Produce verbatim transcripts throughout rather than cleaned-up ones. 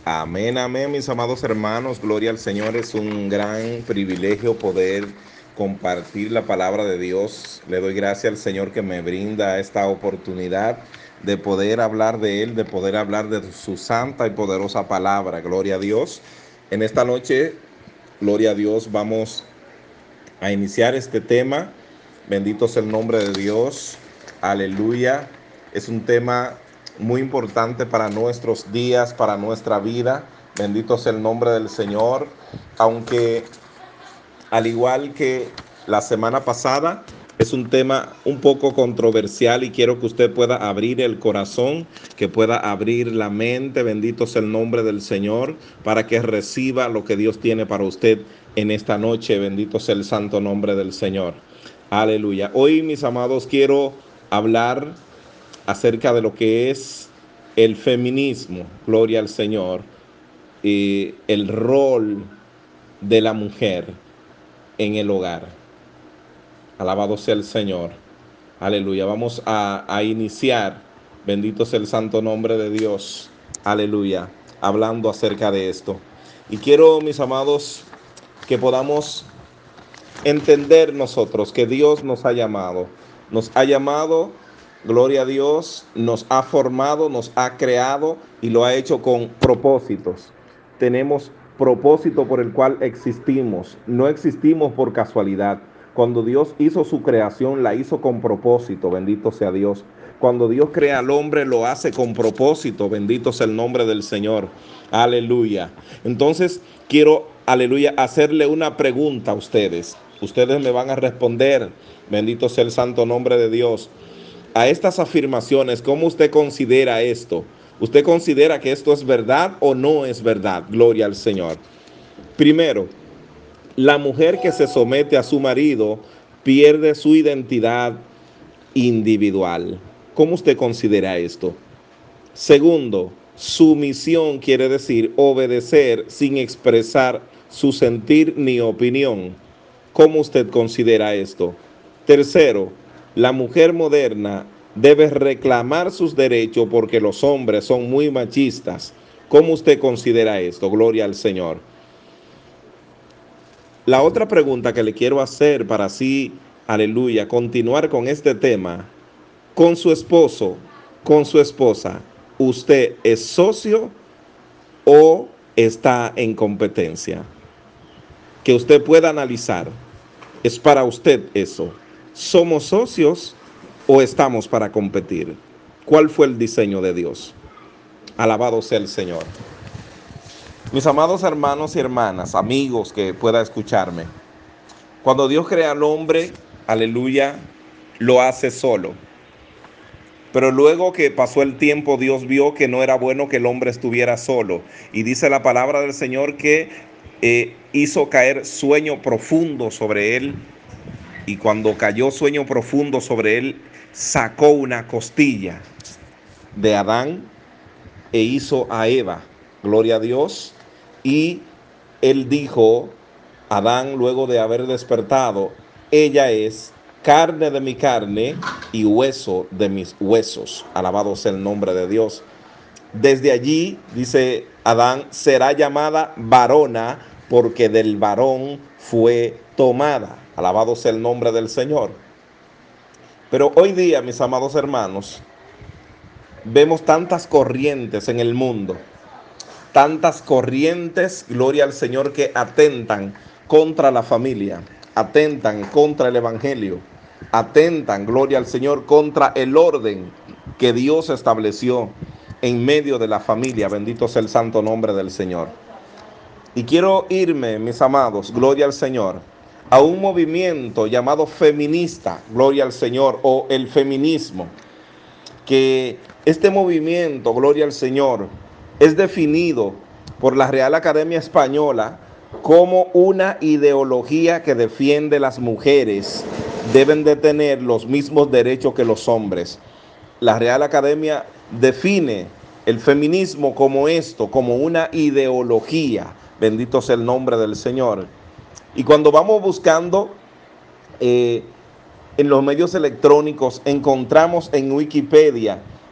Amén, amén, mis amados hermanos. Gloria al Señor. Es un gran privilegio poder compartir la palabra de Dios. Le doy gracias al Señor que me brinda esta oportunidad de poder hablar de Él, de poder hablar de su santa y poderosa palabra. Gloria a Dios. En esta noche, gloria a Dios, vamos a iniciar este tema. Bendito sea el nombre de Dios. Aleluya. Es un tema muy importante para nuestros días, para nuestra vida. Bendito sea el nombre del Señor. Aunque al igual que la semana pasada, es un tema un poco controversial y quiero que usted pueda abrir el corazón, que pueda abrir la mente, bendito sea el nombre del Señor, para que reciba lo que Dios tiene para usted en esta noche. Bendito sea el santo nombre del Señor. Aleluya. Hoy, mis amados, quiero hablar acerca de lo que es el feminismo. Gloria al Señor. Y el rol de la mujer en el hogar. Alabado sea el Señor. Aleluya. Vamos a, a iniciar. Bendito sea el santo nombre de Dios. Aleluya. Hablando acerca de esto. Y quiero, mis amados, que podamos entender nosotros que Dios nos ha llamado. Nos ha llamado, gloria a Dios, nos ha formado, nos ha creado y lo ha hecho con propósitos. Tenemos propósito por el cual existimos. No existimos por casualidad. Cuando Dios hizo su creación, la hizo con propósito, bendito sea Dios. Cuando Dios crea al hombre, lo hace con propósito, bendito sea el nombre del Señor. Aleluya. Entonces, quiero, aleluya, hacerle una pregunta a ustedes. Ustedes me van a responder, bendito sea el santo nombre de Dios. A estas afirmaciones, ¿cómo usted considera esto? ¿Usted considera que esto es verdad o no es verdad? Gloria al Señor. Primero, la mujer que se somete a su marido pierde su identidad individual. ¿Cómo usted considera esto? Segundo, sumisión quiere decir obedecer sin expresar su sentir ni opinión. ¿Cómo usted considera esto? Tercero, la mujer moderna debe reclamar sus derechos porque los hombres son muy machistas. ¿Cómo usted considera esto? Gloria al Señor. La otra pregunta que le quiero hacer para así, aleluya, continuar con este tema, con su esposo, con su esposa, ¿usted es socio o está en competencia? Que usted pueda analizar. ¿Es para usted eso? ¿Somos socios o estamos para competir? ¿Cuál fue el diseño de Dios? Alabado sea el Señor. Mis amados hermanos y hermanas, amigos que pueda escucharme, cuando Dios crea al hombre, aleluya, lo hace solo. Pero luego que pasó el tiempo, Dios vio que no era bueno que el hombre estuviera solo. Y dice la palabra del Señor que eh, hizo caer sueño profundo sobre él. Y cuando cayó sueño profundo sobre él, sacó una costilla de Adán e hizo a Eva. Gloria a Dios. Y él dijo, Adán, luego de haber despertado, ella es carne de mi carne y hueso de mis huesos. Alabado sea el nombre de Dios. Desde allí, dice Adán, será llamada varona porque del varón fue tomada. Alabado sea el nombre del Señor. Pero hoy día, mis amados hermanos, vemos tantas corrientes en el mundo, tantas corrientes, gloria al Señor, que atentan contra la familia, atentan contra el evangelio, atentan, gloria al Señor, contra el orden que Dios estableció en medio de la familia. Bendito sea el santo nombre del Señor. Y quiero irme, mis amados, gloria al Señor, a un movimiento llamado feminista, gloria al Señor, o el feminismo, que este movimiento, gloria al Señor, es definido por la Real Academia Española como una ideología que defiende las mujeres deben de tener los mismos derechos que los hombres. La Real Academia define el feminismo como esto, como una ideología. Bendito sea el nombre del Señor. Y cuando vamos buscando eh, en los medios electrónicos, encontramos en Wikipedia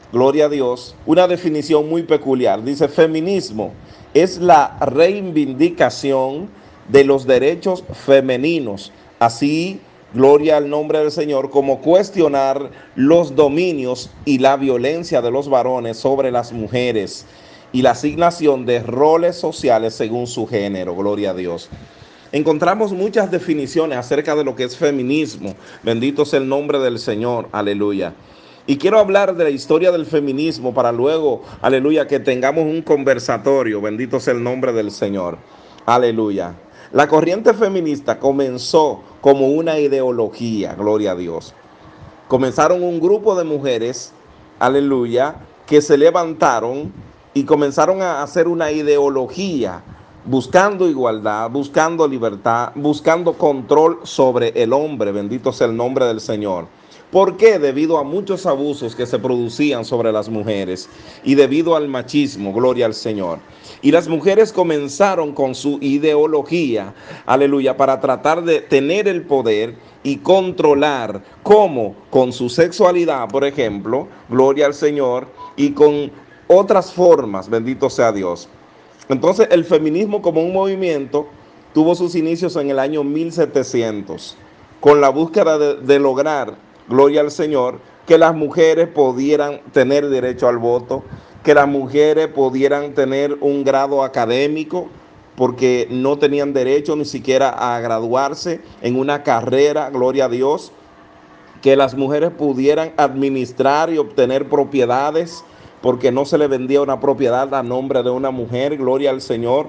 gloria a Dios, una definición muy peculiar. Dice, feminismo es la reivindicación de los derechos femeninos, así, gloria al nombre del Señor, como cuestionar los dominios y la violencia de los varones sobre las mujeres y la asignación de roles sociales según su género, gloria a Dios. Encontramos muchas definiciones acerca de lo que es feminismo. Bendito sea el nombre del Señor. Aleluya. Y quiero hablar de la historia del feminismo para luego, aleluya, que tengamos un conversatorio. Bendito sea el nombre del Señor. Aleluya. La corriente feminista comenzó como una ideología, gloria a Dios. Comenzaron un grupo de mujeres, aleluya, que se levantaron y comenzaron a hacer una ideología, buscando igualdad, buscando libertad, buscando control sobre el hombre. Bendito sea el nombre del Señor. ¿Por qué? Debido a muchos abusos que se producían sobre las mujeres y debido al machismo, gloria al Señor. Y las mujeres comenzaron con su ideología, aleluya, para tratar de tener el poder y controlar, ¿cómo? Con su sexualidad, por ejemplo, gloria al Señor, y con otras formas, bendito sea Dios. Entonces, el feminismo como un movimiento tuvo sus inicios en el año mil setecientos, con la búsqueda de, de lograr, gloria al Señor, que las mujeres pudieran tener derecho al voto, que las mujeres pudieran tener un grado académico, porque no tenían derecho ni siquiera a graduarse en una carrera, gloria a Dios, que las mujeres pudieran administrar y obtener propiedades, porque no se le vendía una propiedad a nombre de una mujer, gloria al Señor.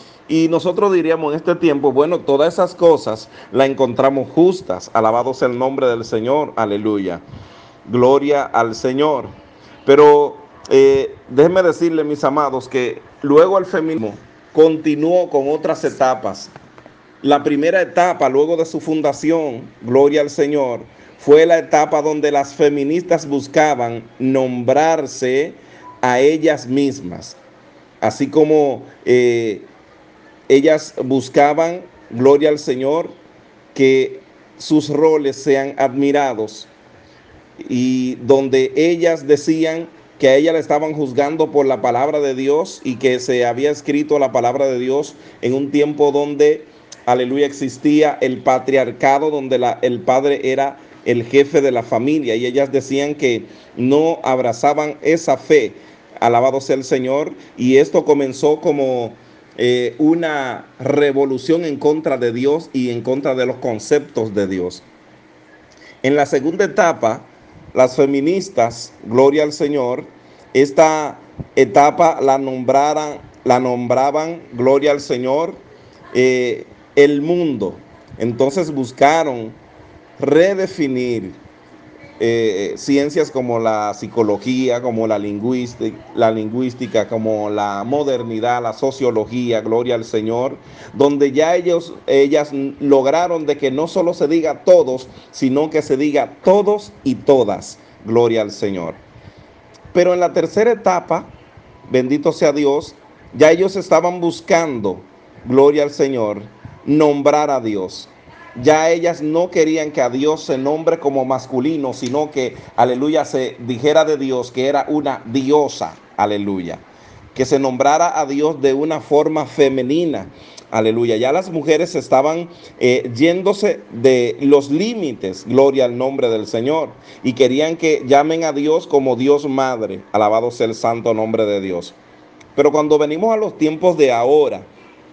Y nosotros diríamos en este tiempo, bueno, todas esas cosas las encontramos justas, alabado sea el nombre del Señor, aleluya, gloria al Señor. Pero eh, déjenme decirle, mis amados, que luego el feminismo continuó con otras etapas. La primera etapa, luego de su fundación, gloria al Señor, fue la etapa donde las feministas buscaban nombrarse a ellas mismas, así como eh, ellas buscaban, gloria al Señor, que sus roles sean admirados, y donde ellas decían que a ella le estaban juzgando por la palabra de Dios y que se había escrito la palabra de Dios en un tiempo donde, aleluya, existía el patriarcado, donde la, el padre era el jefe de la familia, y ellas decían que no abrazaban esa fe, alabado sea el Señor, y esto comenzó como eh, una revolución en contra de Dios y en contra de los conceptos de Dios. En la segunda etapa, las feministas, gloria al Señor, esta etapa la nombraran, la nombraban, gloria al Señor, eh, el mundo. Entonces buscaron redefinir eh, ciencias como la psicología, como la lingüística, la lingüística, como la modernidad, la sociología, gloria al Señor, donde ya ellos, ellas lograron de que no solo se diga todos, sino que se diga todos y todas, gloria al Señor. Pero en la tercera etapa, bendito sea Dios, ya ellos estaban buscando, gloria al Señor, nombrar a Dios. Ya ellas no querían que a Dios se nombre como masculino, sino que, aleluya, se dijera de Dios que era una diosa, aleluya. Que se nombrara a Dios de una forma femenina, aleluya. Ya las mujeres estaban eh, yéndose de los límites, gloria al nombre del Señor, y querían que llamen a Dios como Dios Madre, alabado sea el santo nombre de Dios. Pero cuando venimos a los tiempos de ahora,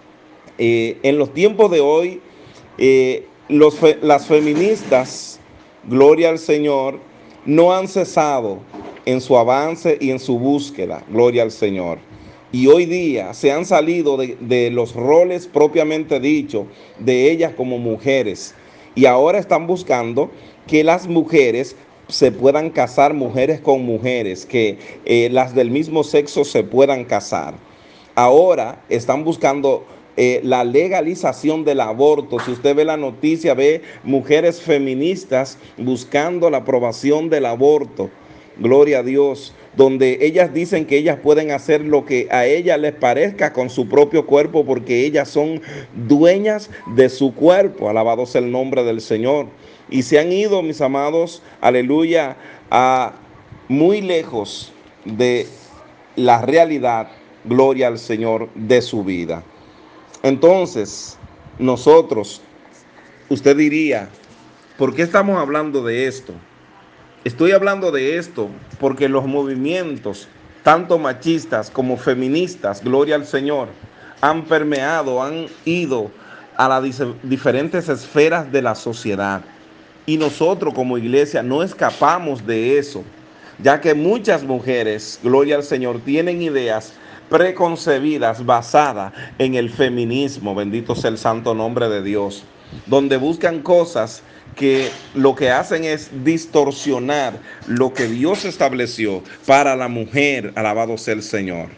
eh, en los tiempos de hoy, eh, los fe, las feministas, gloria al Señor, no han cesado en su avance y en su búsqueda, gloria al Señor. Y hoy día se han salido de, de los roles propiamente dichos de ellas como mujeres. Y ahora están buscando que las mujeres se puedan casar, mujeres con mujeres, que eh, las del mismo sexo se puedan casar. Ahora están buscando Eh, la legalización del aborto. Si usted ve la noticia, ve mujeres feministas buscando la aprobación del aborto, gloria a Dios, donde ellas dicen que ellas pueden hacer lo que a ellas les parezca con su propio cuerpo, porque ellas son dueñas de su cuerpo, alabado sea el nombre del Señor. Y se han ido, mis amados, aleluya, a muy lejos, de la realidad, gloria al Señor, de su vida. Entonces, nosotros, usted diría, ¿por qué estamos hablando de esto? Estoy hablando de esto porque los movimientos, tanto machistas como feministas, gloria al Señor, han permeado, han ido a las diferentes esferas de la sociedad. Y nosotros como iglesia no escapamos de eso, ya que muchas mujeres, gloria al Señor, tienen ideas preconcebidas basadas en el feminismo, bendito sea el santo nombre de Dios, donde buscan cosas que lo que hacen es distorsionar lo que Dios estableció para la mujer, alabado sea el Señor.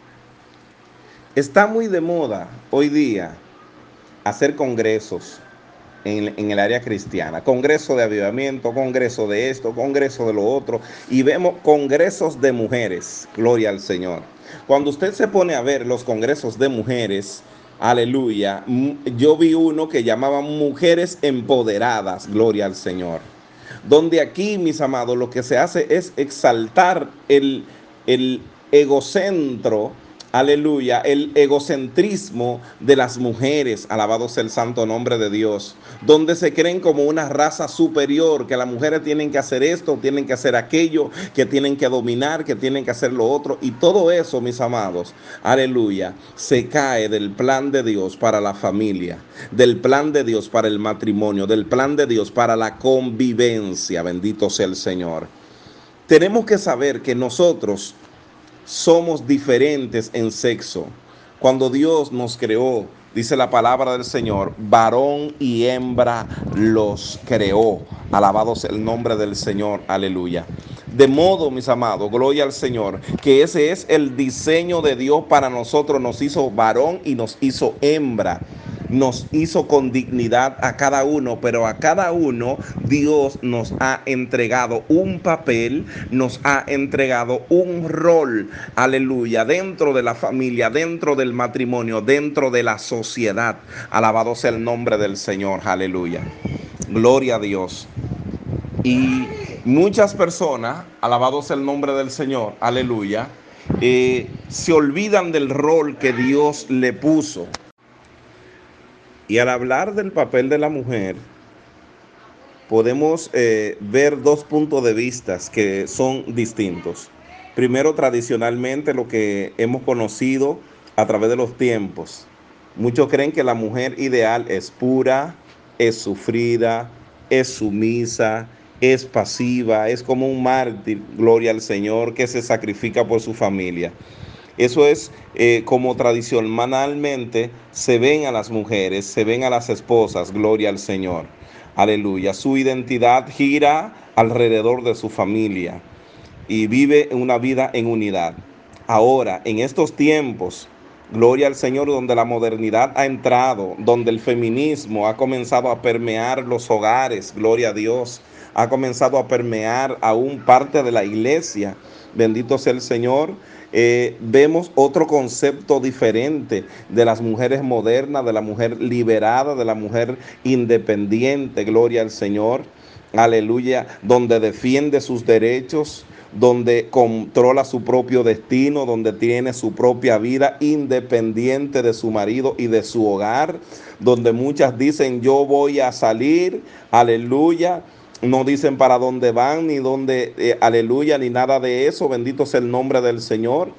Está muy de moda hoy día hacer congresos en, en el área cristiana, congreso de avivamiento, congreso de esto, congreso de lo otro, y vemos congresos de mujeres, gloria al Señor. Cuando usted se pone a ver los congresos de mujeres, aleluya, yo vi uno que llamaban Mujeres Empoderadas, gloria al Señor, donde aquí, mis amados, lo que se hace es exaltar el, el egocentro, aleluya, el egocentrismo de las mujeres, alabado sea el santo nombre de Dios, donde se creen como una raza superior, que las mujeres tienen que hacer esto, tienen que hacer aquello, que tienen que dominar, que tienen que hacer lo otro, y todo eso, mis amados, aleluya, se cae del plan de Dios para la familia, del plan de Dios para el matrimonio, del plan de Dios para la convivencia, bendito sea el Señor. Tenemos que saber que nosotros somos diferentes en sexo. Cuando Dios nos creó, dice la palabra del Señor, varón y hembra los creó. Alabado sea el nombre del Señor, aleluya. De modo, mis amados, gloria al Señor, que ese es el diseño de Dios para nosotros. Nos hizo varón y nos hizo hembra. Nos hizo con dignidad a cada uno, pero a cada uno Dios nos ha entregado un papel, nos ha entregado un rol, aleluya, dentro de la familia, dentro del matrimonio, dentro de la sociedad. Alabado sea el nombre del Señor, aleluya. Gloria a Dios. Y muchas personas, alabado sea el nombre del Señor, aleluya, eh, se olvidan del rol que Dios le puso. Y al hablar del papel de la mujer, podemos eh, ver dos puntos de vista que son distintos. Primero, tradicionalmente, lo que hemos conocido a través de los tiempos. Muchos creen que la mujer ideal es pura, es sufrida, es sumisa, es pasiva, es como un mártir, gloria al Señor, que se sacrifica por su familia. Eso es eh, como tradicionalmente se ven a las mujeres, se ven a las esposas, gloria al Señor. Aleluya. Su identidad gira alrededor de su familia y vive una vida en unidad. Ahora, en estos tiempos, gloria al Señor, donde la modernidad ha entrado, donde el feminismo ha comenzado a permear los hogares, gloria a Dios, ha comenzado a permear aún parte de la iglesia, bendito sea el Señor. Eh, vemos otro concepto diferente de las mujeres modernas, de la mujer liberada, de la mujer independiente, gloria al Señor, aleluya, donde defiende sus derechos, donde controla su propio destino, donde tiene su propia vida independiente de su marido y de su hogar, donde muchas dicen yo voy a salir, aleluya. No dicen para dónde van, ni dónde, eh, aleluya, ni nada de eso. Bendito sea el nombre del Señor.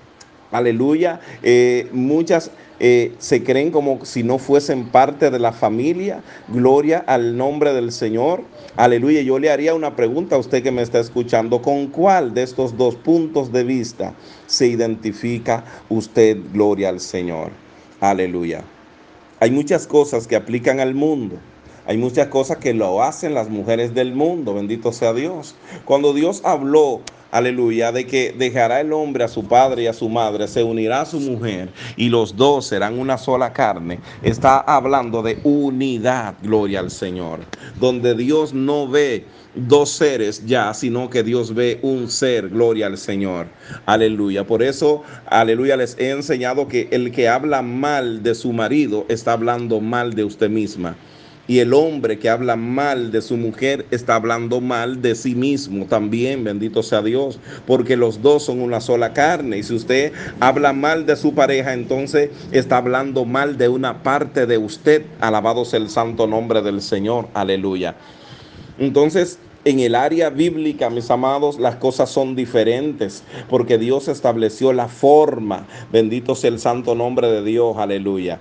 Aleluya. Eh, muchas eh, se creen como si no fuesen parte de la familia. Gloria al nombre del Señor. Aleluya. Yo le haría una pregunta a usted que me está escuchando. ¿Con cuál de estos dos puntos de vista se identifica usted? Gloria al Señor. Aleluya. Hay muchas cosas que aplican al mundo. Hay muchas cosas que lo hacen las mujeres del mundo, bendito sea Dios. Cuando Dios habló, aleluya, de que dejará el hombre a su padre y a su madre, se unirá a su mujer y los dos serán una sola carne, está hablando de unidad, gloria al Señor, donde Dios no ve dos seres ya, sino que Dios ve un ser, gloria al Señor, aleluya. Por eso, aleluya, les he enseñado que el que habla mal de su marido está hablando mal de usted misma. Y el hombre que habla mal de su mujer está hablando mal de sí mismo también, bendito sea Dios, porque los dos son una sola carne. Y si usted habla mal de su pareja, entonces está hablando mal de una parte de usted. Alabado sea el santo nombre del Señor, aleluya. Entonces, en el área bíblica, mis amados, las cosas son diferentes, porque Dios estableció la forma. Bendito sea el santo nombre de Dios, aleluya.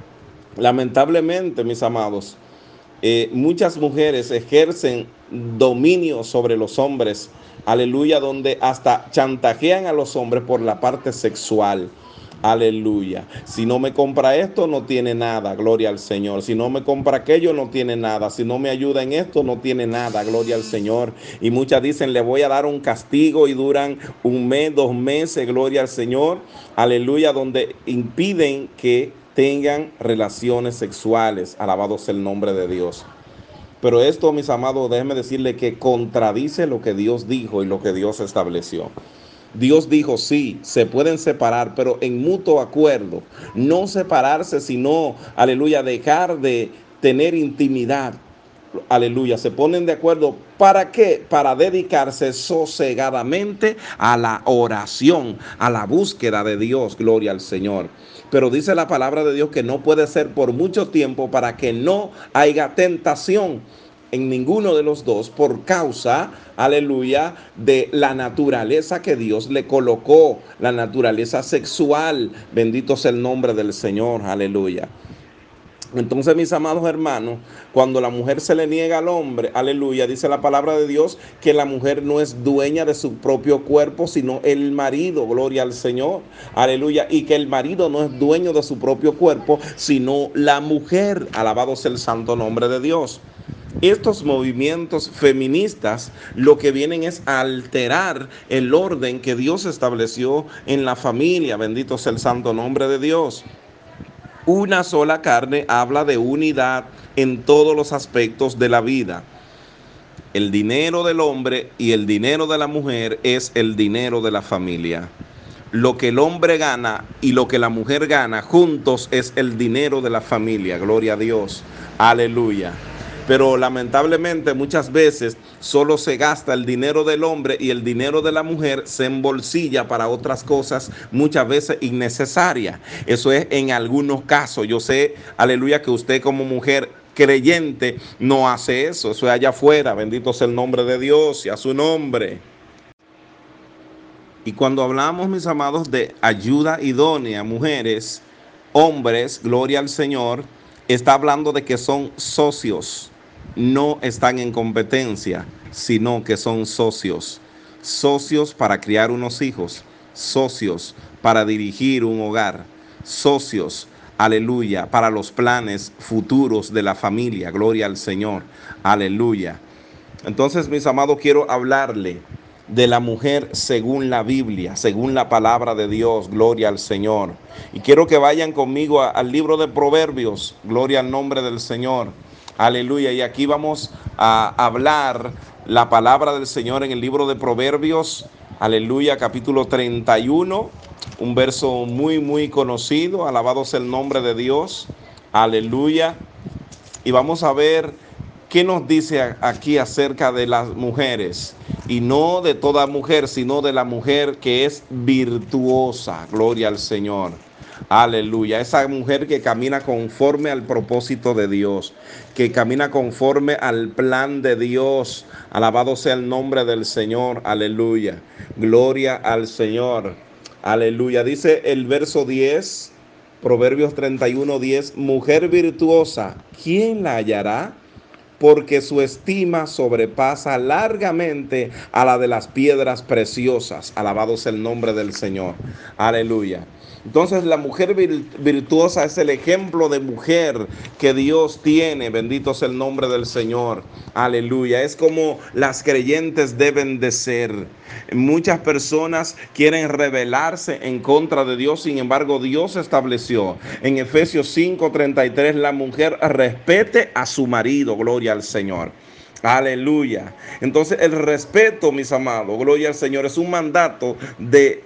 Lamentablemente, mis amados, eh, muchas mujeres ejercen dominio sobre los hombres, aleluya, donde hasta chantajean a los hombres por la parte sexual. Aleluya. Si no me compra esto, no tiene nada. Gloria al Señor. Si no me compra aquello, no tiene nada. Si no me ayuda en esto, no tiene nada. Gloria al Señor. Y muchas dicen, le voy a dar un castigo y duran un mes, dos meses. Gloria al Señor. Aleluya. Donde impiden que tengan relaciones sexuales. Alabado sea el nombre de Dios. Pero esto, mis amados, déjenme decirle que contradice lo que Dios dijo y lo que Dios estableció. Dios dijo, sí, se pueden separar, pero en mutuo acuerdo. No separarse, sino, aleluya, dejar de tener intimidad. Aleluya, se ponen de acuerdo. ¿Para qué? Para dedicarse sosegadamente a la oración, a la búsqueda de Dios. Gloria al Señor. Pero dice la palabra de Dios que no puede ser por mucho tiempo para que no haya tentación en ninguno de los dos por causa, aleluya, de la naturaleza que Dios le colocó, la naturaleza sexual. Bendito sea el nombre del Señor, aleluya. Entonces, mis amados hermanos, cuando la mujer se le niega al hombre, aleluya, dice la palabra de Dios que la mujer no es dueña de su propio cuerpo, sino el marido, gloria al Señor, aleluya, y que el marido no es dueño de su propio cuerpo, sino la mujer, alabado sea el santo nombre de Dios. Estos movimientos feministas lo que vienen es a alterar el orden que Dios estableció en la familia. Bendito sea el santo nombre de Dios. Una sola carne habla de unidad en todos los aspectos de la vida. El dinero del hombre y el dinero de la mujer es el dinero de la familia. Lo que el hombre gana y lo que la mujer gana juntos es el dinero de la familia. Gloria a Dios. Aleluya. Pero lamentablemente muchas veces solo se gasta el dinero del hombre y el dinero de la mujer se embolsilla para otras cosas muchas veces innecesarias. Eso es en algunos casos. Yo sé, aleluya, que usted como mujer creyente no hace eso. Eso es allá afuera. Bendito sea el nombre de Dios y a su nombre. Y cuando hablamos, mis amados, de ayuda idónea, mujeres, hombres, gloria al Señor, está hablando de que son socios. No están en competencia, sino que son socios. Socios para criar unos hijos, socios para dirigir un hogar, socios, aleluya, para los planes futuros de la familia. Gloria al Señor, aleluya. Entonces, mis amados, quiero hablarle de la mujer según la Biblia, según la palabra de Dios. Gloria al Señor. Y quiero que vayan conmigo a, al libro de Proverbios. Gloria al nombre del Señor. Aleluya. Y aquí vamos a hablar la palabra del Señor en el libro de Proverbios. Aleluya, capítulo treinta y uno. Un verso muy, muy conocido. Alabado sea el nombre de Dios. Aleluya. Y vamos a ver qué nos dice aquí acerca de las mujeres. Y no de toda mujer, sino de la mujer que es virtuosa. Gloria al Señor. Aleluya. Esa mujer que camina conforme al propósito de Dios, que camina conforme al plan de Dios. Alabado sea el nombre del Señor. Aleluya. Gloria al Señor. Aleluya. Dice el verso diez, Proverbios treinta y uno, diez. Mujer virtuosa, ¿quién la hallará? Porque su estima sobrepasa largamente a la de las piedras preciosas. Alabado sea el nombre del Señor. Aleluya. Entonces la mujer virtuosa es el ejemplo de mujer que Dios tiene. Bendito sea el nombre del Señor. Aleluya. Es como las creyentes deben de ser. Muchas personas quieren rebelarse en contra de Dios. Sin embargo, Dios estableció en Efesios cinco treinta y tres, la mujer respete a su marido. Gloria al Señor. Aleluya. Entonces el respeto, mis amados, gloria al Señor, es un mandato de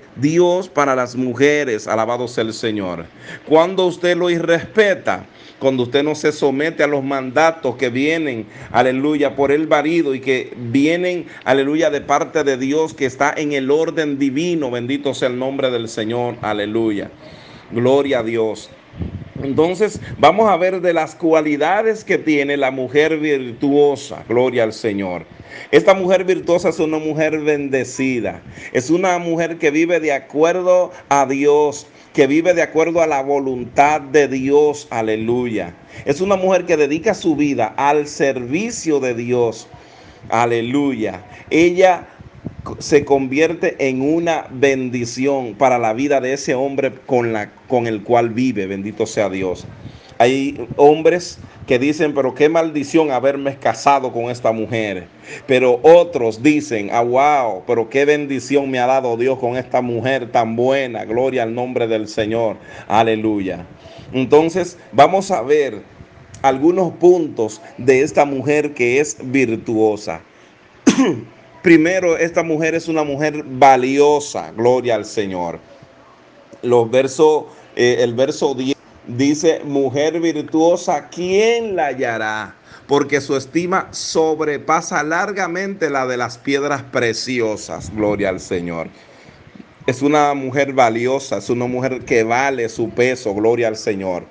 Dios para las mujeres, alabado sea el Señor. Cuando usted lo irrespeta, cuando usted no se somete a los mandatos que vienen, aleluya, por el marido y que vienen, aleluya, de parte de Dios que está en el orden divino, bendito sea el nombre del Señor, aleluya. Gloria a Dios. Entonces vamos a ver de las cualidades que tiene la mujer virtuosa, gloria al Señor. Esta mujer virtuosa es una mujer bendecida, es una mujer que vive de acuerdo a Dios, que vive de acuerdo a la voluntad de Dios, aleluya. Es una mujer que dedica su vida al servicio de Dios, aleluya. Ella se convierte en una bendición para la vida de ese hombre con, la, con el cual vive, bendito sea Dios. Hay hombres que dicen, pero qué maldición haberme casado con esta mujer. Pero otros dicen, ah, wow, pero qué bendición me ha dado Dios con esta mujer tan buena. Gloria al nombre del Señor. Aleluya. Entonces, vamos a ver algunos puntos de esta mujer que es virtuosa. Primero, esta mujer es una mujer valiosa, gloria al Señor. Los versos, eh, el verso diez dice, mujer virtuosa, ¿quién la hallará? Porque su estima sobrepasa largamente la de las piedras preciosas, gloria al Señor. Es una mujer valiosa, es una mujer que vale su peso, gloria al Señor.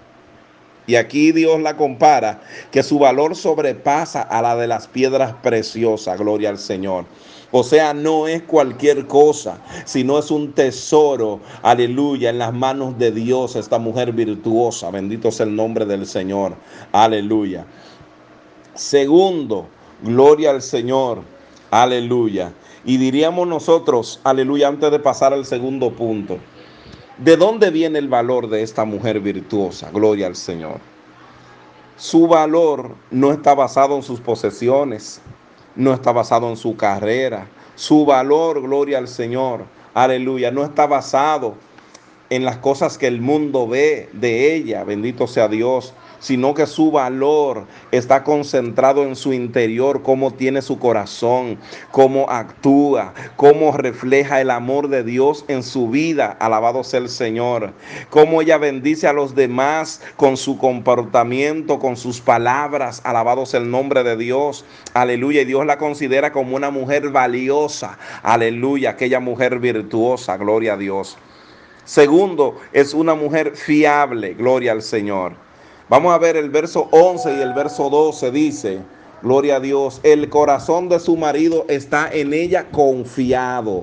Y aquí Dios la compara, que su valor sobrepasa a la de las piedras preciosas, gloria al Señor. O sea, no es cualquier cosa, sino es un tesoro, aleluya, en las manos de Dios, esta mujer virtuosa. Bendito sea el nombre del Señor, aleluya. Segundo, gloria al Señor, aleluya. Y diríamos nosotros, aleluya, antes de pasar al segundo punto, ¿de dónde viene el valor de esta mujer virtuosa? Gloria al Señor. Su valor no está basado en sus posesiones, no está basado en su carrera. Su valor, gloria al Señor, aleluya, no está basado en las cosas que el mundo ve de ella, bendito sea Dios, sino que su valor está concentrado en su interior, cómo tiene su corazón, cómo actúa, cómo refleja el amor de Dios en su vida, alabado sea el Señor, cómo ella bendice a los demás con su comportamiento, con sus palabras, alabado sea el nombre de Dios, aleluya, y Dios la considera como una mujer valiosa, aleluya, aquella mujer virtuosa, gloria a Dios. Segundo, es una mujer fiable, gloria al Señor. Vamos a ver el verso once y el verso doce, dice, gloria a Dios, el corazón de su marido está en ella confiado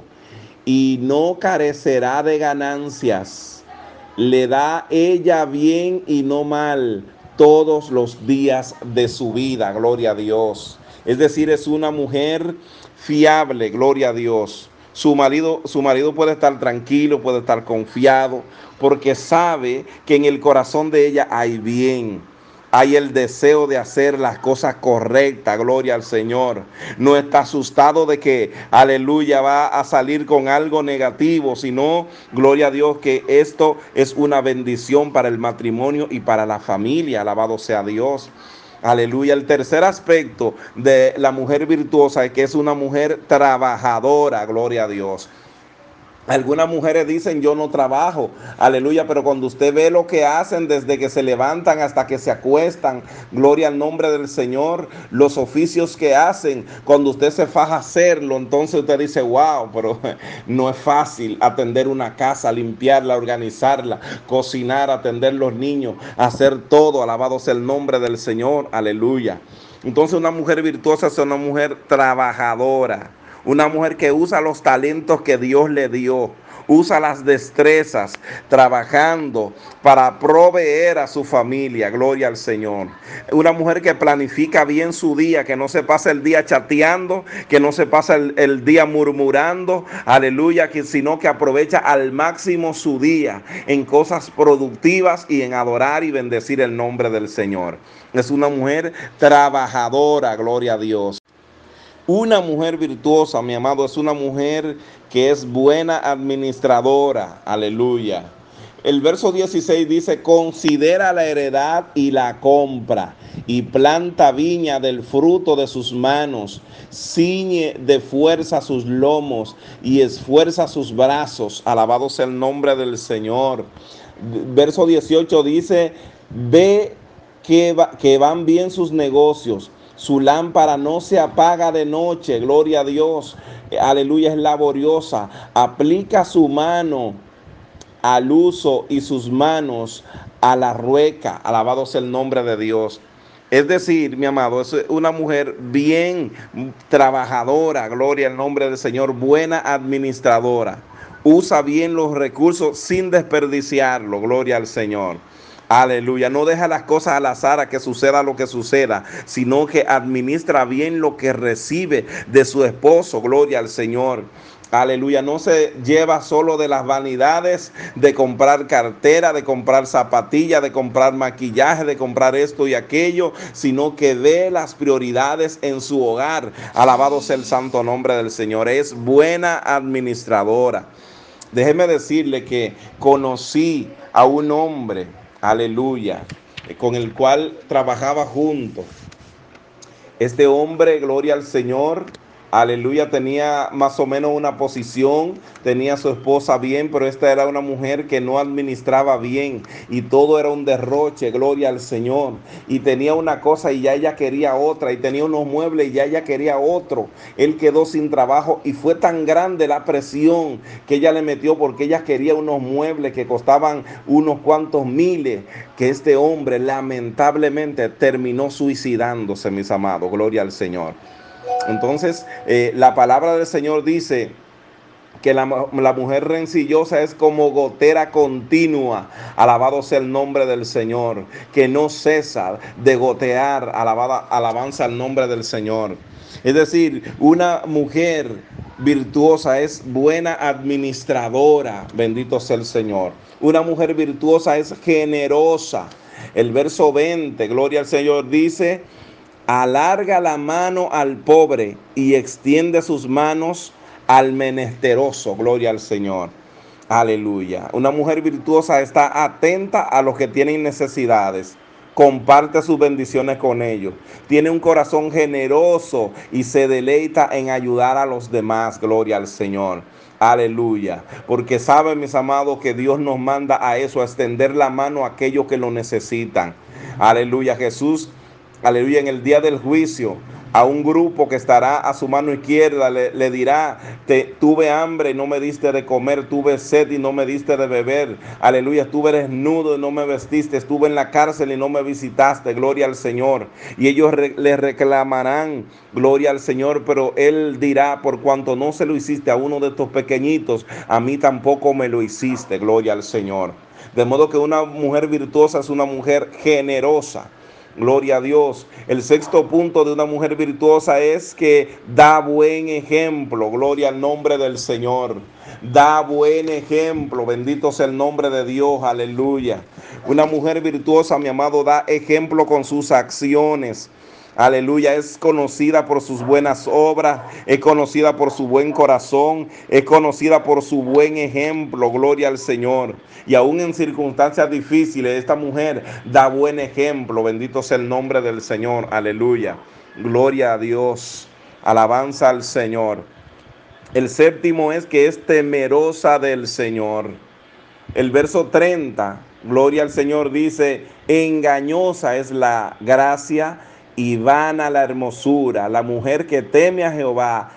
y no carecerá de ganancias. Le da ella bien y no mal todos los días de su vida, gloria a Dios. Es decir, es una mujer fiable, gloria a Dios. Su marido, su marido puede estar tranquilo, puede estar confiado, porque sabe que en el corazón de ella hay bien. Hay el deseo de hacer las cosas correctas, gloria al Señor. No está asustado de que, aleluya, va a salir con algo negativo, sino, gloria a Dios, que esto es una bendición para el matrimonio y para la familia, alabado sea Dios. Aleluya. El tercer aspecto de la mujer virtuosa es que es una mujer trabajadora, gloria a Dios. Algunas mujeres dicen yo no trabajo, aleluya, pero cuando usted ve lo que hacen desde que se levantan hasta que se acuestan, gloria al nombre del Señor, los oficios que hacen, cuando usted se faja a hacerlo, entonces usted dice, wow, pero no es fácil atender una casa, limpiarla, organizarla, cocinar, atender los niños, hacer todo, alabado sea el nombre del Señor, aleluya. Entonces una mujer virtuosa es una mujer trabajadora. Una mujer que usa los talentos que Dios le dio, usa las destrezas, trabajando para proveer a su familia, gloria al Señor. Una mujer que planifica bien su día, que no se pasa el día chateando, que no se pasa el, el día murmurando, aleluya, que, sino que aprovecha al máximo su día en cosas productivas y en adorar y bendecir el nombre del Señor. Es una mujer trabajadora, gloria a Dios. Una mujer virtuosa, mi amado, es una mujer que es buena administradora, aleluya. El verso dieciséis dice: considera la heredad y la compra, y planta viña del fruto de sus manos, ciñe de fuerza sus lomos y esfuerza sus brazos. Alabado sea el nombre del Señor. Verso dieciocho dice: ve que, va, que van bien sus negocios, su lámpara no se apaga de noche. Gloria a Dios. Aleluya, es laboriosa. Aplica su mano al uso y sus manos a la rueca. Alabado sea el nombre de Dios. Es decir, mi amado, es una mujer bien trabajadora, gloria al nombre del Señor, buena administradora. Usa bien los recursos sin desperdiciarlo, gloria al Señor. Aleluya, no deja las cosas al azar a que suceda lo que suceda, sino que administra bien lo que recibe de su esposo, gloria al Señor. Aleluya, no se lleva solo de las vanidades de comprar cartera, de comprar zapatillas, de comprar maquillaje, de comprar esto y aquello, sino que ve las prioridades en su hogar. Alabado sea el santo nombre del Señor. Es buena administradora. Déjeme decirle que conocí a un hombre, aleluya, con el cual trabajaba juntos. Este hombre, gloria al Señor, aleluya, tenía más o menos una posición, tenía a su esposa bien, pero esta era una mujer que no administraba bien y todo era un derroche, gloria al Señor. Y tenía una cosa y ya ella quería otra, y tenía unos muebles y ya ella quería otro. Él quedó sin trabajo y fue tan grande la presión que ella le metió, porque ella quería unos muebles que costaban unos cuantos miles, que este hombre lamentablemente terminó suicidándose, mis amados, gloria al Señor. Entonces, eh, la palabra del Señor dice que la, la mujer rencillosa es como gotera continua. Alabado sea el nombre del Señor, que no cesa de gotear. Alabada, alabanza al nombre del Señor. Es decir, una mujer virtuosa es buena administradora. Bendito sea el Señor. Una mujer virtuosa es generosa. El verso veinte, gloria al Señor, dice: alarga la mano al pobre y extiende sus manos al menesteroso. Gloria al Señor. Aleluya. Una mujer virtuosa está atenta a los que tienen necesidades. Comparte sus bendiciones con ellos. Tiene un corazón generoso y se deleita en ayudar a los demás. Gloria al Señor. Aleluya. Porque saben, mis amados, que Dios nos manda a eso, a extender la mano a aquellos que lo necesitan. Aleluya. Jesús, aleluya, en el día del juicio, a un grupo que estará a su mano izquierda le, le dirá: te, tuve hambre y no me diste de comer, tuve sed y no me diste de beber, aleluya, estuve desnudo y no me vestiste, estuve en la cárcel y no me visitaste, gloria al Señor. Y ellos re, le reclamarán, gloria al Señor, pero él dirá: por cuanto no se lo hiciste a uno de estos pequeñitos, a mí tampoco me lo hiciste, gloria al Señor. De modo que una mujer virtuosa es una mujer generosa. Gloria a Dios. El sexto punto de una mujer virtuosa es que da buen ejemplo. Gloria al nombre del Señor. Da buen ejemplo. Bendito sea el nombre de Dios. Aleluya. Una mujer virtuosa, mi amado, da ejemplo con sus acciones. Aleluya, es conocida por sus buenas obras, es conocida por su buen corazón, es conocida por su buen ejemplo, gloria al Señor. Y aún en circunstancias difíciles, esta mujer da buen ejemplo, bendito sea el nombre del Señor, aleluya. Gloria a Dios, alabanza al Señor. El séptimo es que es temerosa del Señor. El verso treinta, gloria al Señor, dice: engañosa es la gracia y vana la hermosura. La mujer que teme a Jehová,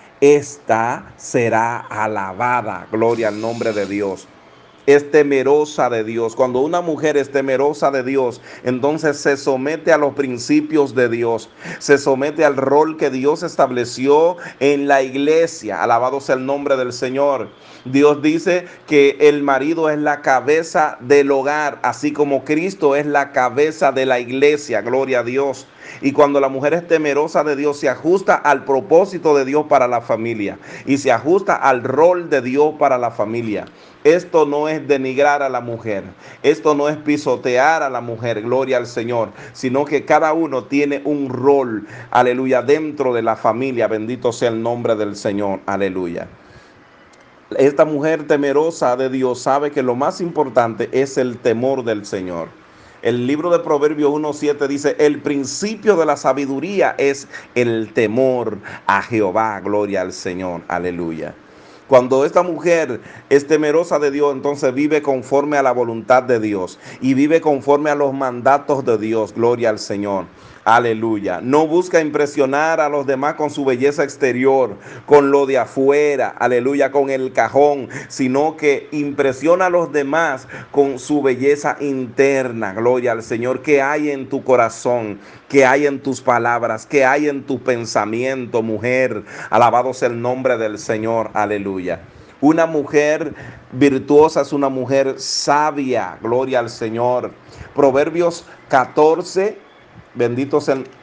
esta será alabada. Gloria al nombre de Dios. Es temerosa de Dios. Cuando una mujer es temerosa de Dios, entonces se somete a los principios de Dios, se somete al rol que Dios estableció en la iglesia. Alabado sea el nombre del Señor. Dios dice que el marido es la cabeza del hogar, así como Cristo es la cabeza de la iglesia. Gloria a Dios. Y cuando la mujer es temerosa de Dios, se ajusta al propósito de Dios para la familia y se ajusta al rol de Dios para la familia. Esto no es denigrar a la mujer, esto no es pisotear a la mujer, gloria al Señor, sino que cada uno tiene un rol, aleluya, dentro de la familia. Bendito sea el nombre del Señor, aleluya. Esta mujer temerosa de Dios sabe que lo más importante es el temor del Señor. El libro de Proverbios uno siete dice, el principio de la sabiduría es el temor a Jehová, gloria al Señor, aleluya. Cuando esta mujer es temerosa de Dios, entonces vive conforme a la voluntad de Dios y vive conforme a los mandatos de Dios, gloria al Señor. Aleluya. No busca impresionar a los demás con su belleza exterior, con lo de afuera, aleluya, con el cajón, sino que impresiona a los demás con su belleza interna, gloria al Señor. ¿Qué hay en tu corazón? ¿Qué hay en tus palabras? ¿Qué hay en tu pensamiento, mujer? Alabado sea el nombre del Señor, aleluya. Una mujer virtuosa es una mujer sabia, gloria al Señor. Proverbios catorce, bendito sea el,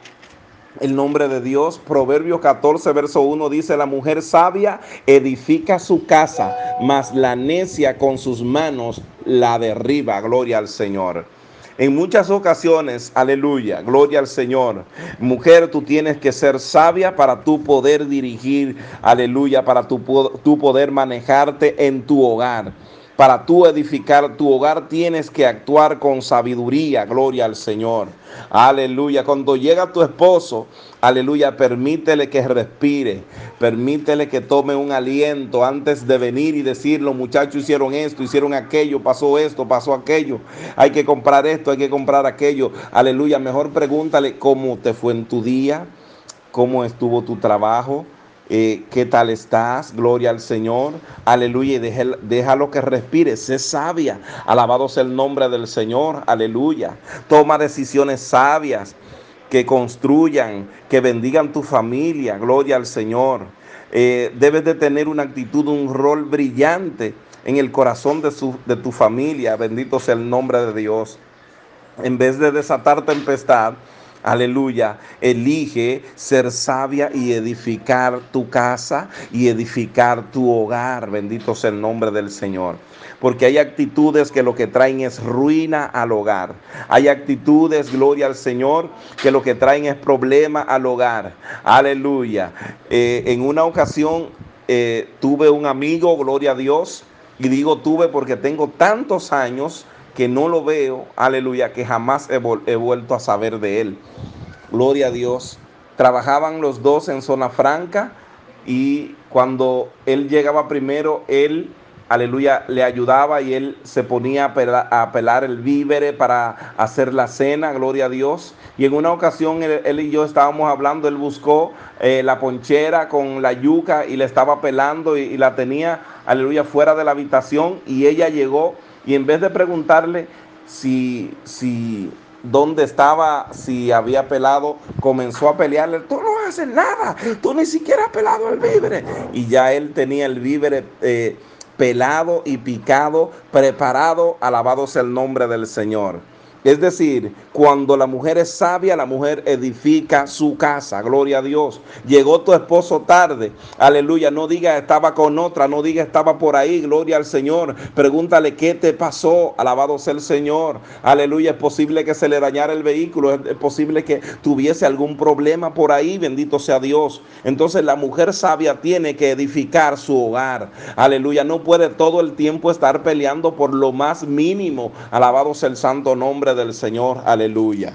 el nombre de Dios. Proverbios catorce, verso uno dice, la mujer sabia edifica su casa, mas la necia con sus manos la derriba, gloria al Señor. En muchas ocasiones, aleluya, gloria al Señor. Mujer, tú tienes que ser sabia para tú poder dirigir, aleluya, para tú, tú poder manejarte en tu hogar. Para tú edificar tu hogar tienes que actuar con sabiduría, gloria al Señor. Aleluya. Cuando llega tu esposo, aleluya, permítele que respire, permítele que tome un aliento antes de venir y decir, los muchachos hicieron esto, hicieron aquello, pasó esto, pasó aquello, hay que comprar esto, hay que comprar aquello. Aleluya. Mejor pregúntale cómo te fue en tu día, cómo estuvo tu trabajo. Eh, ¿Qué tal estás? Gloria al Señor. Aleluya. Y déjalo, déjalo que respire. Sé sabia. Alabado sea el nombre del Señor. Aleluya. Toma decisiones sabias que construyan, que bendigan tu familia. Gloria al Señor. Eh, debes de tener una actitud, un rol brillante en el corazón de, su, de tu familia. Bendito sea el nombre de Dios. En vez de desatar tempestad, aleluya, elige ser sabia y edificar tu casa y edificar tu hogar. Bendito sea el nombre del Señor. Porque hay actitudes que lo que traen es ruina al hogar. Hay actitudes, gloria al Señor, que lo que traen es problema al hogar. Aleluya. Eh, en una ocasión eh, tuve un amigo, gloria a Dios, y digo tuve porque tengo tantos años que no lo veo, aleluya, que jamás he, he vuelto a saber de él. Gloria a Dios. Trabajaban los dos en zona franca y cuando él llegaba primero, él, aleluya, le ayudaba y él se ponía a pelar, a pelar el víveres para hacer la cena, gloria a Dios. Y en una ocasión él, él y yo estábamos hablando, él buscó eh, la ponchera con la yuca y le estaba pelando y, y la tenía, aleluya, fuera de la habitación y ella llegó. Y en vez de preguntarle si, si, dónde estaba, si había pelado, comenzó a pelearle. Tú no haces nada, tú ni siquiera has pelado el víveres. Y ya él tenía el víveres eh, pelado y picado, preparado, alabado sea el nombre del Señor. Es decir, cuando la mujer es sabia, la mujer edifica su casa, gloria a Dios. Llegó tu esposo tarde, aleluya, no diga estaba con otra, no diga estaba por ahí, gloria al Señor. Pregúntale qué te pasó, alabado sea el Señor, aleluya. Es posible que se le dañara el vehículo, es posible que tuviese algún problema por ahí, bendito sea Dios. Entonces la mujer sabia tiene que edificar su hogar, aleluya. No puede todo el tiempo estar peleando por lo más mínimo, alabado sea el santo nombre del Señor, aleluya.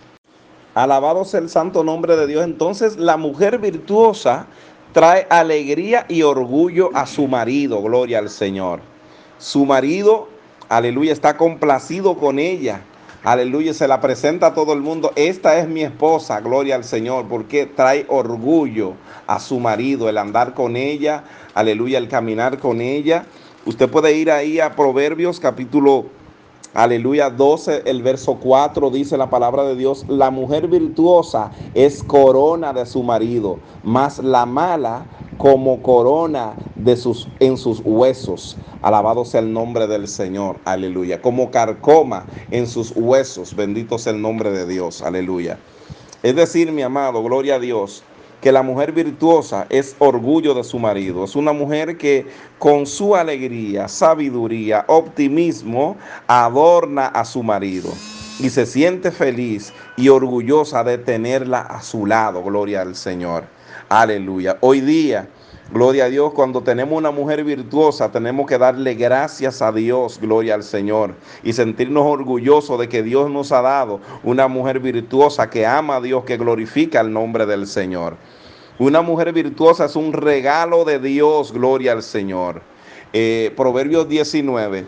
Alabado sea el santo nombre de Dios. Entonces la mujer virtuosa trae alegría y orgullo a su marido, gloria al Señor. Su marido, aleluya, está complacido con ella, aleluya, se la presenta a todo el mundo. Esta es mi esposa, gloria al Señor, porque trae orgullo a su marido, el andar con ella, aleluya, el caminar con ella. Usted puede ir ahí a Proverbios capítulo aleluya, doce, el verso cuatro, dice la palabra de Dios, la mujer virtuosa es corona de su marido, mas la mala como corona de sus, en sus huesos. Alabado sea el nombre del Señor, aleluya. Como carcoma en sus huesos, bendito sea el nombre de Dios, aleluya. Es decir, mi amado, gloria a Dios, que la mujer virtuosa es orgullo de su marido. Es una mujer que con su alegría, sabiduría, optimismo, adorna a su marido. Y se siente feliz y orgullosa de tenerla a su lado. Gloria al Señor. Aleluya. Hoy día Gloria a Dios, cuando tenemos una mujer virtuosa, tenemos que darle gracias a Dios, gloria al Señor, y sentirnos orgullosos de que Dios nos ha dado una mujer virtuosa que ama a Dios, que glorifica el nombre del Señor. Una mujer virtuosa es un regalo de Dios, gloria al Señor. Eh, Proverbios diecinueve,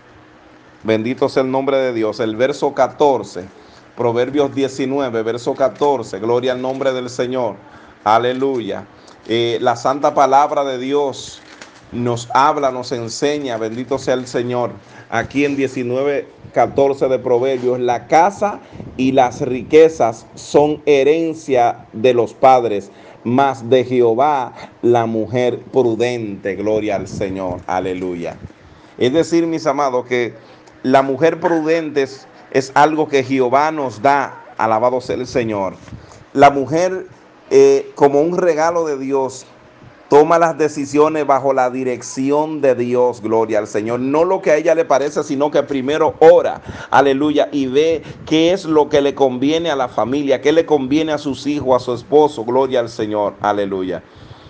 bendito sea el nombre de Dios, el verso catorce, Proverbios diecinueve, verso catorce, gloria al nombre del Señor, aleluya. Eh, la santa palabra de Dios nos habla, nos enseña, bendito sea el Señor, aquí en diecinueve catorce de Proverbios: la casa y las riquezas son herencia de los padres, mas de Jehová la mujer prudente, gloria al Señor, aleluya. Es decir, mis amados, que la mujer prudente es, es algo que Jehová nos da, alabado sea el Señor. La mujer, eh, como un regalo de Dios, toma las decisiones bajo la dirección de Dios, gloria al Señor. No lo que a ella le parece, sino que primero ora, aleluya, y ve qué es lo que le conviene a la familia, qué le conviene a sus hijos, a su esposo, gloria al Señor, aleluya.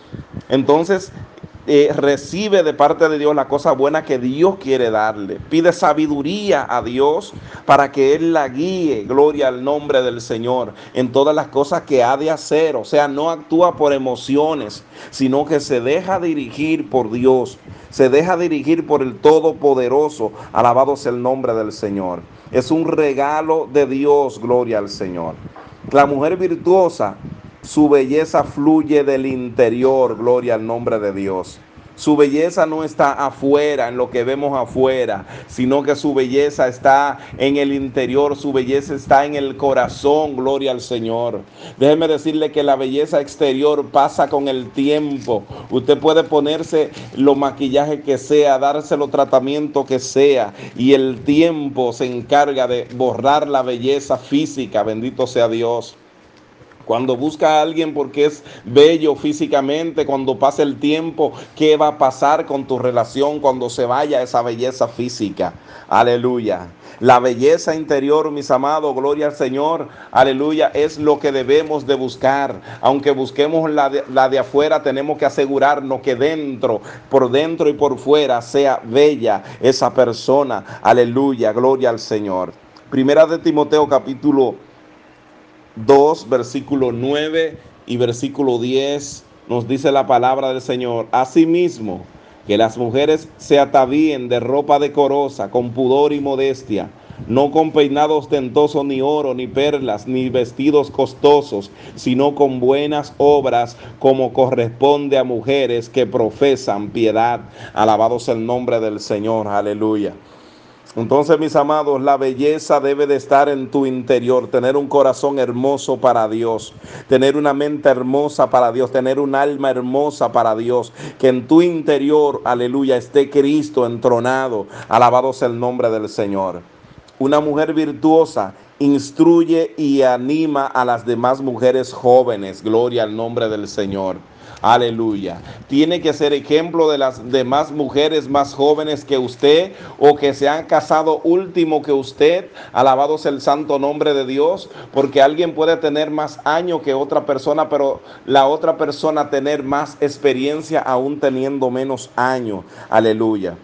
Entonces, eh, recibe de parte de Dios la cosa buena que Dios quiere darle. Pide sabiduría a Dios para que Él la guíe, gloria al nombre del Señor, en todas las cosas que ha de hacer. O sea, no actúa por emociones, sino que se deja dirigir por Dios, se deja dirigir por el Todopoderoso. Alabado sea el nombre del Señor. Es un regalo de Dios, gloria al Señor. La mujer virtuosa, su belleza fluye del interior, gloria al nombre de Dios. Su belleza no está afuera, en lo que vemos afuera, sino que su belleza está en el interior, su belleza está en el corazón, gloria al Señor. Déjeme decirle que la belleza exterior pasa con el tiempo. Usted puede ponerse los maquillajes que sea, darse los tratamientos que sea, y el tiempo se encarga de borrar la belleza física, bendito sea Dios. Cuando busca a alguien porque es bello físicamente, cuando pasa el tiempo, ¿qué va a pasar con tu relación cuando se vaya esa belleza física? Aleluya. La belleza interior, mis amados, gloria al Señor, aleluya, es lo que debemos de buscar. Aunque busquemos la de, la de afuera, tenemos que asegurarnos que dentro, por dentro y por fuera, sea bella esa persona. Aleluya, gloria al Señor. Primera de Timoteo, capítulo dos, versículo nueve y versículo diez, nos dice la palabra del Señor: asimismo, que las mujeres se atavíen de ropa decorosa, con pudor y modestia, no con peinado ostentoso, ni oro, ni perlas, ni vestidos costosos, sino con buenas obras, como corresponde a mujeres que profesan piedad. Alabado sea el nombre del Señor, aleluya. Entonces, mis amados, la belleza debe de estar en tu interior, tener un corazón hermoso para Dios, tener una mente hermosa para Dios, tener un alma hermosa para Dios, que en tu interior, aleluya, esté Cristo entronado. Alabado sea el nombre del Señor. Una mujer virtuosa instruye y anima a las demás mujeres jóvenes, gloria al nombre del Señor. Aleluya. Tiene que ser ejemplo de las demás mujeres más jóvenes que usted, o que se han casado último que usted. Alabado sea el santo nombre de Dios, porque alguien puede tener más años que otra persona, pero la otra persona tener más experiencia aún teniendo menos años. Aleluya.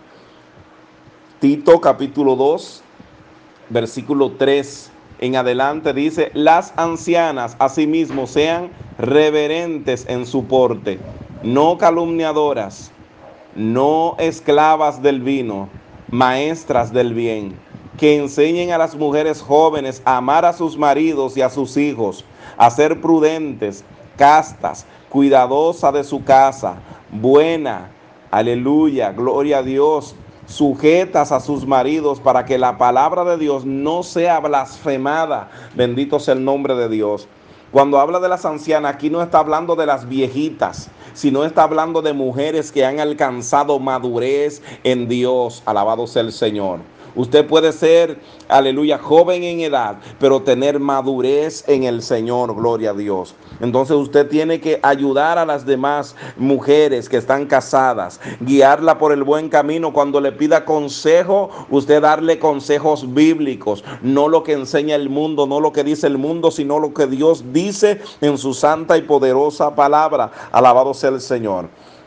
Tito capítulo dos, versículo tres en adelante dice: las ancianas asimismo sean reverentes en su porte, no calumniadoras, no esclavas del vino, maestras del bien, que enseñen a las mujeres jóvenes a amar a sus maridos y a sus hijos, a ser prudentes, castas, cuidadosas de su casa, buena, aleluya, gloria a Dios, sujetas a sus maridos, para que la palabra de Dios no sea blasfemada. Bendito sea el nombre de Dios. Cuando habla de las ancianas, aquí no está hablando de las viejitas, sino está hablando de mujeres que han alcanzado madurez en Dios. Alabado sea el Señor. Usted puede ser, aleluya, joven en edad, pero tener madurez en el Señor, gloria a Dios. Entonces usted tiene que ayudar a las demás mujeres que están casadas, guiarla por el buen camino. Cuando le pida consejo, usted darle consejos bíblicos, no lo que enseña el mundo, no lo que dice el mundo, sino lo que Dios dice en su santa y poderosa palabra. Alabado sea el Señor.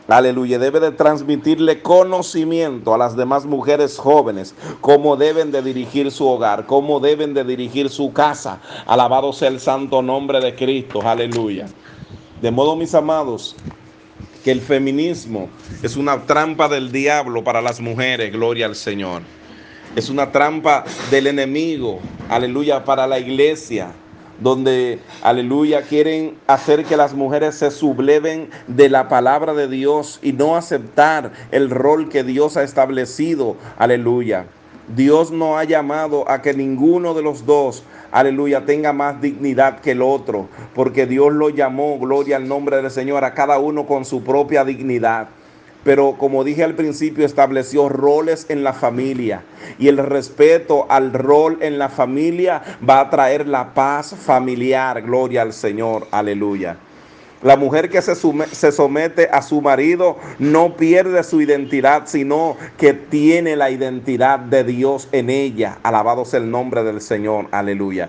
Aleluya, debe de transmitirle conocimiento a las demás mujeres jóvenes, cómo deben de dirigir su hogar, cómo deben de dirigir su casa. Alabado sea el santo nombre de Cristo, aleluya. De modo, mis amados, que el feminismo es una trampa del diablo para las mujeres, gloria al Señor. Es una trampa del enemigo, aleluya, para la iglesia, donde, aleluya, quieren hacer que las mujeres se subleven de la palabra de Dios y no aceptar el rol que Dios ha establecido, aleluya. Dios no ha llamado a que ninguno de los dos, aleluya, tenga más dignidad que el otro, porque Dios lo llamó, gloria al nombre del Señor, a cada uno con su propia dignidad. Pero como dije al principio, estableció roles en la familia, y el respeto al rol en la familia va a traer la paz familiar, gloria al Señor, aleluya. La mujer que se, sume, se somete a su marido no pierde su identidad, sino que tiene la identidad de Dios en ella. Alabado sea el nombre del Señor, aleluya.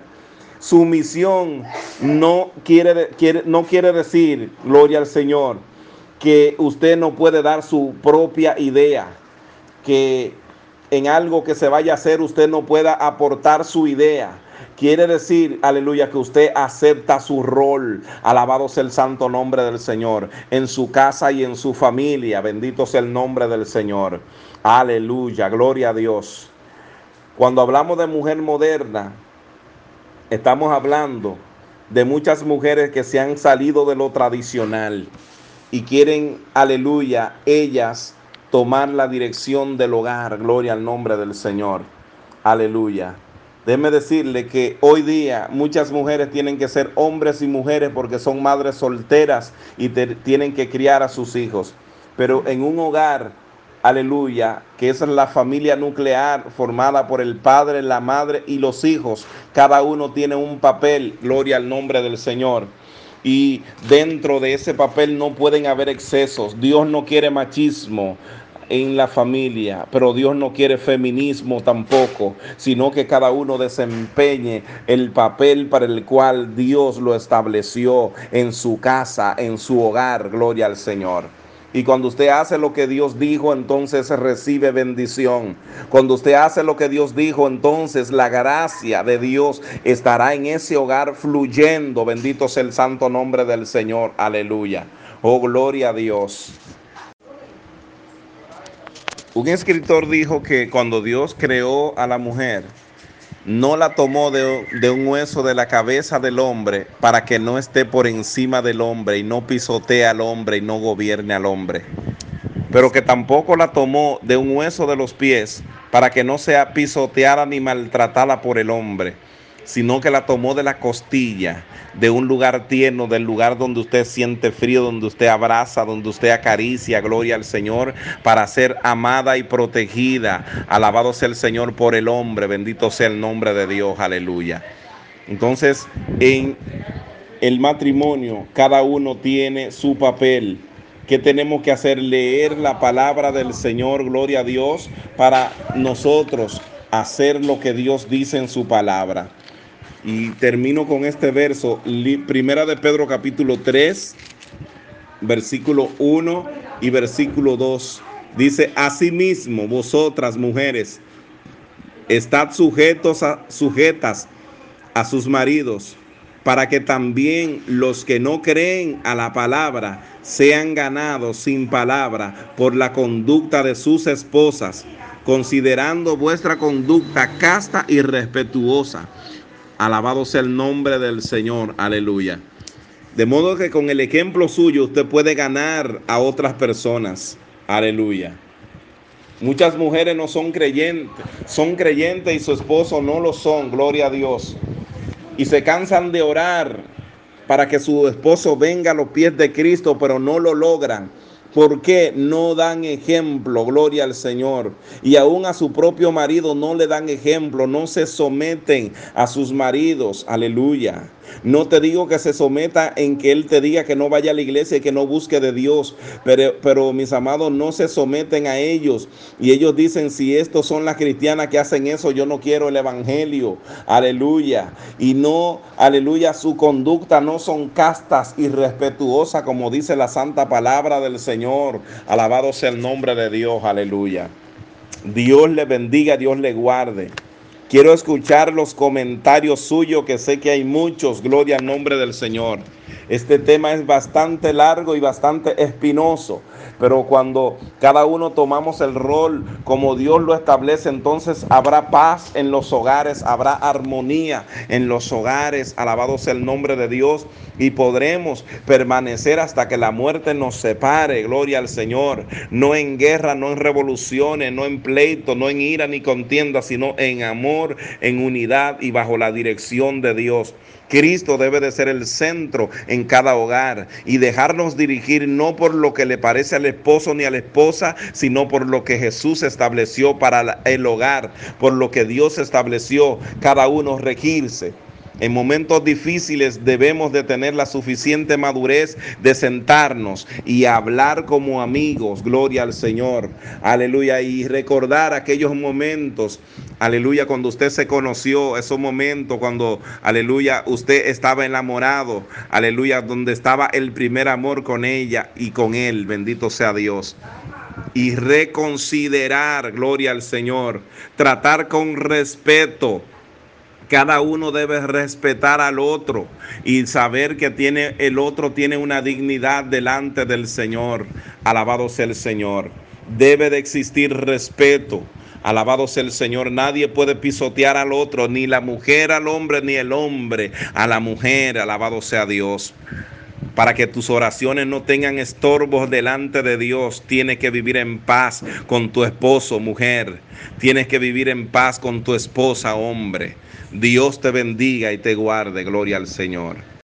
Sumisión no quiere, quiere, no quiere decir, gloria al Señor, que usted no puede dar su propia idea, que en algo que se vaya a hacer usted no pueda aportar su idea. Quiere decir, aleluya, que usted acepta su rol. Alabado sea el santo nombre del Señor, en su casa y en su familia. Bendito sea el nombre del Señor. Aleluya, gloria a Dios. Cuando hablamos de mujer moderna, estamos hablando de muchas mujeres que se han salido de lo tradicional y quieren, aleluya, ellas tomar la dirección del hogar. Gloria al nombre del Señor. Aleluya. Déjeme decirle que hoy día muchas mujeres tienen que ser hombres y mujeres porque son madres solteras y te, tienen que criar a sus hijos. Pero en un hogar, aleluya, que esa es la familia nuclear formada por el padre, la madre y los hijos, cada uno tiene un papel. Gloria al nombre del Señor. Y dentro de ese papel no pueden haber excesos. Dios no quiere machismo en la familia, pero Dios no quiere feminismo tampoco, sino que cada uno desempeñe el papel para el cual Dios lo estableció en su casa, en su hogar. Gloria al Señor. Y cuando usted hace lo que Dios dijo, entonces recibe bendición. Cuando usted hace lo que Dios dijo, entonces la gracia de Dios estará en ese hogar fluyendo. Bendito sea el santo nombre del Señor. Aleluya. Oh, gloria a Dios. Un escritor dijo que cuando Dios creó a la mujer, no la tomó de, de un hueso de la cabeza del hombre para que no esté por encima del hombre y no pisotee al hombre y no gobierne al hombre, pero que tampoco la tomó de un hueso de los pies para que no sea pisoteada ni maltratada por el hombre, sino que la tomó de la costilla, de un lugar tierno, del lugar donde usted siente frío, donde usted abraza, donde usted acaricia, gloria al Señor, para ser amada y protegida. Alabado sea el Señor por el hombre, bendito sea el nombre de Dios, aleluya. Entonces, en el matrimonio, cada uno tiene su papel. ¿Qué tenemos que hacer? Leer la palabra del Señor, gloria a Dios, para nosotros hacer lo que Dios dice en su palabra. Y termino con este verso, primera de Pedro capítulo tres, versículo uno y versículo dos. Dice: asimismo, vosotras mujeres, estad sujetos a, sujetas a sus maridos, para que también los que no creen a la palabra sean ganados sin palabra por la conducta de sus esposas, considerando vuestra conducta casta y respetuosa. Alabado sea el nombre del Señor, aleluya. De modo que con el ejemplo suyo usted puede ganar a otras personas, aleluya. Muchas mujeres no son creyentes, son creyentes y su esposo no lo son, gloria a Dios. Y se cansan de orar para que su esposo venga a los pies de Cristo, pero no lo logran. ¿Por qué? No dan ejemplo, gloria al Señor. Y aún a su propio marido no le dan ejemplo, no se someten a sus maridos, aleluya. No te digo que se someta en que él te diga que no vaya a la iglesia y que no busque de Dios, pero, pero mis amados, no se someten a ellos. Y ellos dicen, si estos son las cristianas que hacen eso, yo no quiero el evangelio. Aleluya. Y no, aleluya, su conducta no son castas y respetuosas, como dice la santa palabra del Señor. Alabado sea el nombre de Dios. Aleluya. Dios le bendiga, Dios le guarde. Quiero escuchar los comentarios suyos, que sé que hay muchos. Gloria al nombre del Señor. Este tema es bastante largo y bastante espinoso, pero cuando cada uno tomamos el rol como Dios lo establece, entonces habrá paz en los hogares, habrá armonía en los hogares. Alabado sea el nombre de Dios, y podremos permanecer hasta que la muerte nos separe. Gloria al Señor. No en guerra, no en revoluciones, no en pleito, no en ira ni contienda, sino en amor, en unidad y bajo la dirección de Dios. Cristo debe de ser el centro en cada hogar y dejarnos dirigir no por lo que le parece al esposo ni a la esposa, sino por lo que Jesús estableció para el hogar, por lo que Dios estableció, cada uno regirse. En momentos difíciles debemos de tener la suficiente madurez de sentarnos y hablar como amigos. Gloria al Señor. Aleluya. Y recordar aquellos momentos, aleluya, cuando usted se conoció, esos momentos cuando, aleluya, usted estaba enamorado, aleluya, donde estaba el primer amor con ella y con él. Bendito sea Dios. Y reconsiderar, gloria al Señor, tratar con respeto. Cada uno debe respetar al otro y saber que tiene, el otro tiene una dignidad delante del Señor. Alabado sea el Señor. Debe de existir respeto. Alabado sea el Señor. Nadie puede pisotear al otro, ni la mujer al hombre, ni el hombre a la mujer. Alabado sea Dios. Para que tus oraciones no tengan estorbos delante de Dios, tienes que vivir en paz con tu esposo, mujer. Tienes que vivir en paz con tu esposa, hombre. Dios te bendiga y te guarde. Gloria al Señor.